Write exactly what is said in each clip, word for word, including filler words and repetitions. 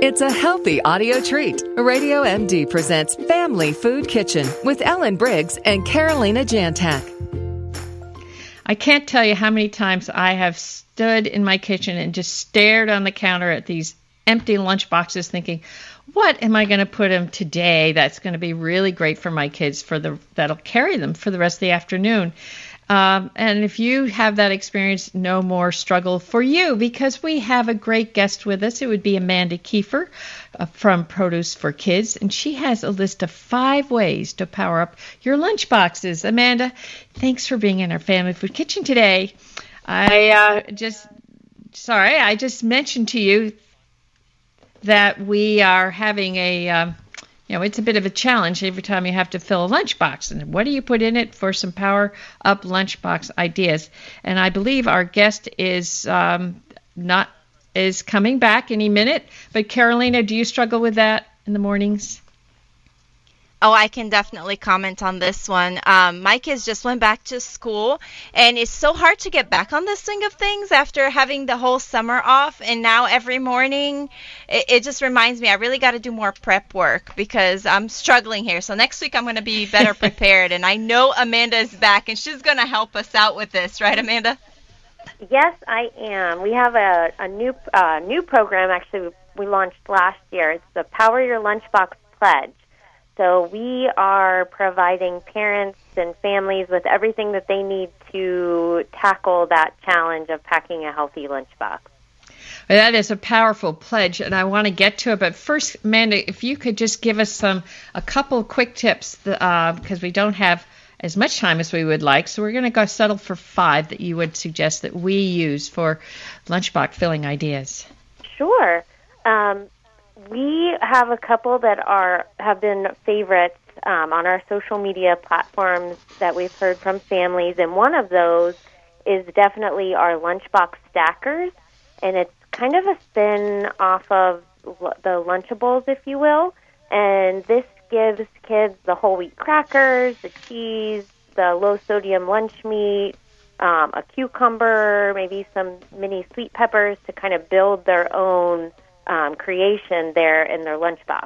It's a healthy audio treat. Radio M D presents Family Food Kitchen with Ellen Briggs and Carolina Jantak. I can't tell you how many times I have stood in my kitchen and just stared on the counter at these empty lunch boxes thinking, what am I going to put in today that's going to be really great for my kids for the that'll carry them for the rest of the afternoon? Um, and if you have that experience, no more struggle for you, because we have a great guest with us. It would be Amanda Kiefer uh, from Produce for Kids, and she has a list of five ways to power up your lunch boxes. Amanda, thanks for being in our Family Food Kitchen today. I uh, just, sorry, I just mentioned to you that we are having a, um, you know, it's a bit of a challenge every time you have to fill a lunchbox. And what do you put in it for some power up lunchbox ideas? And I believe our guest is um, not is coming back any minute. But Carolina, do you struggle with that in the mornings? Oh, I can definitely comment on this one. Um, my kids just went back to school, and it's so hard to get back on the swing of things after having the whole summer off. And now every morning, it, it just reminds me I really got to do more prep work because I'm struggling here. So next week I'm going to be better prepared, and I know Amanda is back, and she's going to help us out with this, right, Amanda? Yes, I am. We have a, a new uh, new program. Actually, we launched last year. It's the Power Your Lunchbox Pledge. So we are providing parents and families with everything that they need to tackle that challenge of packing a healthy lunchbox. That is a powerful pledge, and I want to get to it. But first, Amanda, if you could just give us some a couple quick tips, uh, because we don't have as much time as we would like. So we're going to go settle for five that you would suggest that we use for lunchbox filling ideas. Sure. Um, We have a couple that are have been favorites um, on our social media platforms that we've heard from families, and one of those is definitely our lunchbox stackers, and it's kind of a spin off of l- the Lunchables, if you will, and this gives kids the whole wheat crackers, the cheese, the low sodium lunch meat, um, a cucumber, maybe some mini sweet peppers to kind of build their own Um, creation there in their lunchbox.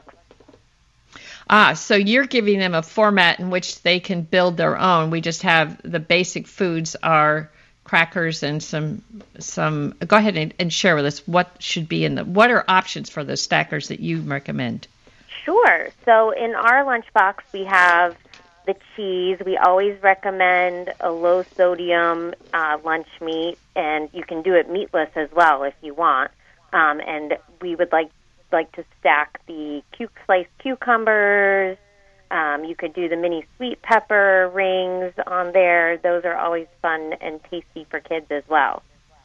Ah, so you're giving them a format in which they can build their own. We just have the basic foods are crackers and some some. Go ahead and, and share with us what should be in the. What are options for those stackers that you recommend? Sure. So in our lunchbox we have the cheese. We always recommend a low sodium uh, lunch meat, and you can do it meatless as well if you want. Um, and we would like like to stack the cu- sliced cucumbers. Um, you could do the mini sweet pepper rings on there. Those are always fun and tasty for kids as well.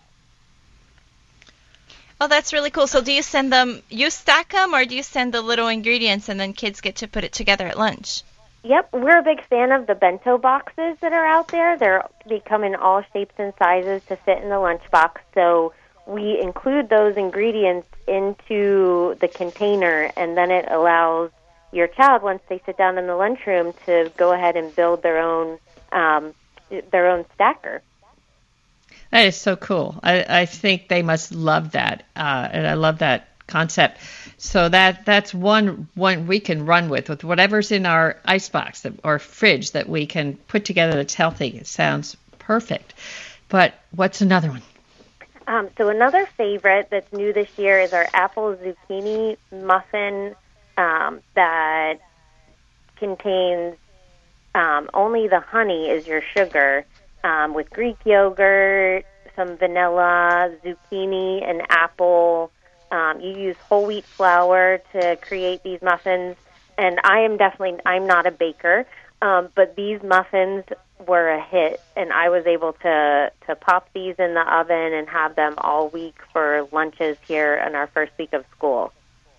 Oh, that's really cool. So do you send them, you stack them, or do you send the little ingredients and then kids get to put it together at lunch? Yep, we're a big fan of the bento boxes that are out there. They're, they come in all shapes and sizes to fit in the lunchbox. So we include those ingredients into the container, and then it allows your child, once they sit down in the lunchroom, to go ahead and build their own um, their own stacker. That is so cool. I, I think they must love that, uh, and I love that concept. So that that's one one we can run with with whatever's in our icebox that, or fridge that we can put together that's healthy. It sounds perfect. But what's another one? Um, so another favorite that's new this year is our apple zucchini muffin um, that contains um, only the honey is your sugar, um, with Greek yogurt, some vanilla, zucchini, and apple. Um, you use whole wheat flour to create these muffins, and I am definitely, I'm not a baker, um, but these muffins were a hit, and I was able to, to pop these in the oven and have them all week for lunches here in our first week of school.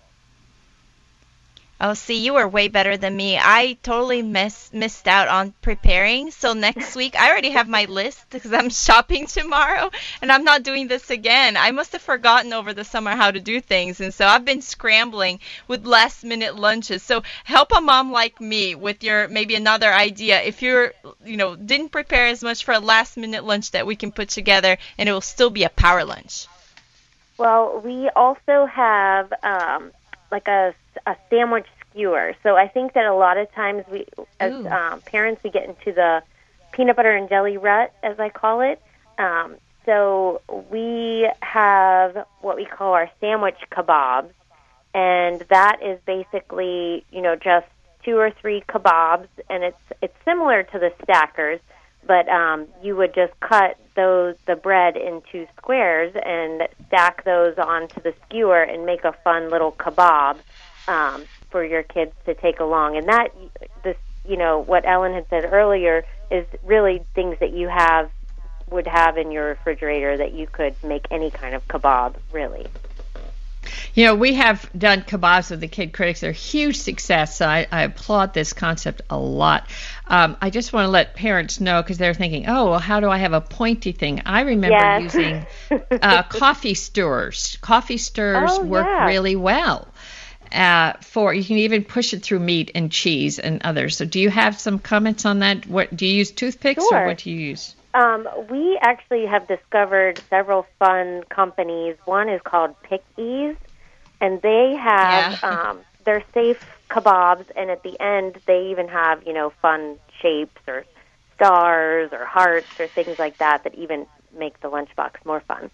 Oh, see, you were way better than me. I totally miss, missed out on preparing. So next week, I already have my list because I'm shopping tomorrow, and I'm not doing this again. I must have forgotten over the summer how to do things, and so I've been scrambling with last-minute lunches. So help a mom like me with your maybe another idea. If you're, you know, didn't prepare as much for a last-minute lunch that we can put together, and it will still be a power lunch. Well, we also have um, like a, a sandwich skewer. So I think that a lot of times we, as um, parents, we get into the peanut butter and jelly rut, as I call it. Um, so we have what we call our sandwich kebabs, and that is basically, you know, just two or three kebabs, and it's it's similar to the stackers, but um, you would just cut those the bread into squares and stack those onto the skewer and make a fun little kebab um, for your kids to take along. And that, this, you know, what Ellen had said earlier is really things that you have would have in your refrigerator that you could make any kind of kebab, really. You know, we have done kebabs with the Kid Critics. They're a huge success, so I, I applaud this concept a lot. Um, I just want to let parents know, because they're thinking, oh, well, how do I have a pointy thing? I remember yes. using uh, coffee stirrers. Coffee stirrers oh, work yeah. really well. Uh, for you can even push it through meat and cheese and others. So do you have some comments on that? What do you use, toothpicks, sure. or what do you use? Um, we actually have discovered several fun companies. One is called Pick Ease, and they have Yeah. um, they're safe kebabs, and at the end they even have, you know, fun shapes or stars or hearts or things like that that even make the lunchbox more fun.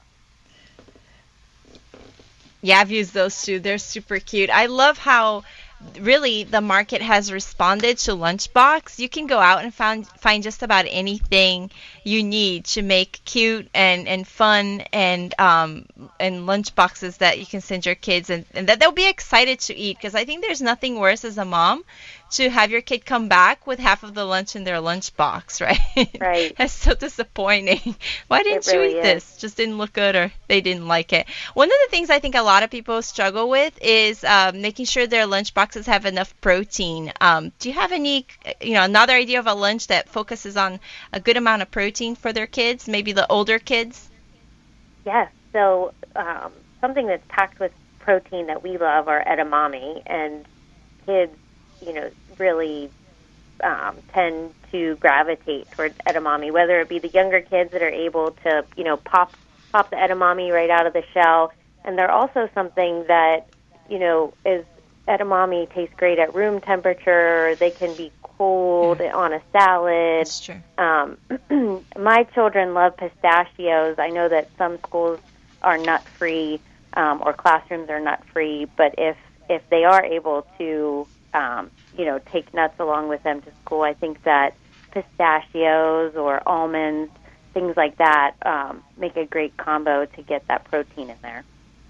Yeah, I've used those too. They're super cute. I love how really the market has responded to Lunchbox. You can go out and find find just about anything you need to make cute and, and fun and um and lunch boxes that you can send your kids and, and that they'll be excited to eat, because I think there's nothing worse as a mom to have your kid come back with half of the lunch in their lunch box, right? Right. That's so disappointing. Why didn't It really you eat is. this? Just didn't look good, or they didn't like it. One of the things I think a lot of people struggle with is um, making sure their lunch boxes have enough protein. Um, do you have any, you know, another idea of a lunch that focuses on a good amount of protein for their kids, maybe the older kids? Yes. So um, something that's packed with protein that we love are edamame, and kids, you know, really um, tend to gravitate towards edamame, whether it be the younger kids that are able to, you know, pop pop the edamame right out of the shell. And they're also something that, you know, is edamame tastes great at room temperature. They can be cold Yeah. on a salad. That's true. Um, my children love pistachios. I know that some schools are nut-free um, or classrooms are nut-free, but if, if they are able to, um, you know, take nuts along with them to school, I think that pistachios or almonds, things like that, um, make a great combo to get that protein in there.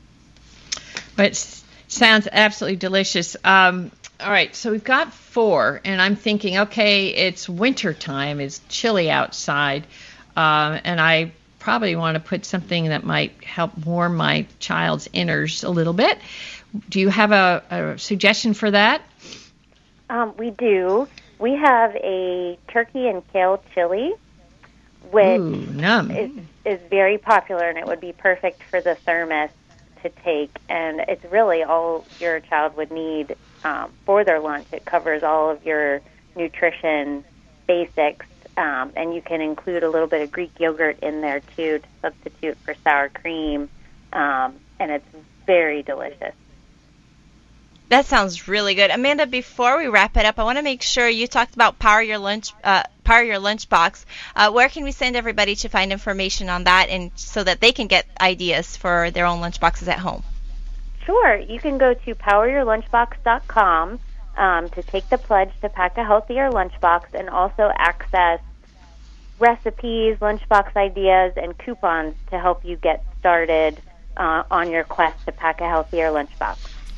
But it sounds absolutely delicious. Um, all right, so we've got four, and I'm thinking, okay, it's winter time, it's chilly outside, um, and I probably want to put something that might help warm my child's innards a little bit. Do you have a, a suggestion for that? Um, we do. We have a turkey and kale chili, which Ooh, num. is, is very popular, and it would be perfect for the thermos to take. And it's really all your child would need um, for their lunch. It covers all of your nutrition basics, um, and you can include a little bit of Greek yogurt in there, too, to substitute for sour cream, um, and it's very delicious. That sounds really good. Amanda, before we wrap it up, I want to make sure you talked about Power Your Lunch, uh, Power Your Lunchbox. Uh, where can we send everybody to find information on that, and so that they can get ideas for their own lunchboxes at home? Sure. You can go to power your lunchbox dot com um, to take the pledge to pack a healthier lunchbox, and also access recipes, lunchbox ideas, and coupons to help you get started uh, on your quest to pack a healthier lunchbox.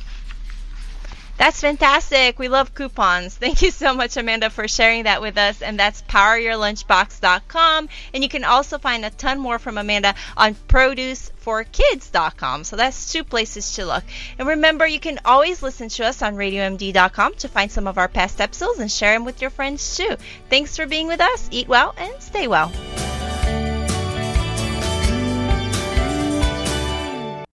That's fantastic. We love coupons. Thank you so much, Amanda, for sharing that with us. And that's power your lunchbox dot com. And you can also find a ton more from Amanda on produce for kids dot com. So that's two places to look. And remember, you can always listen to us on radio m d dot com to find some of our past episodes and share them with your friends too. Thanks for being with us. Eat well and stay well.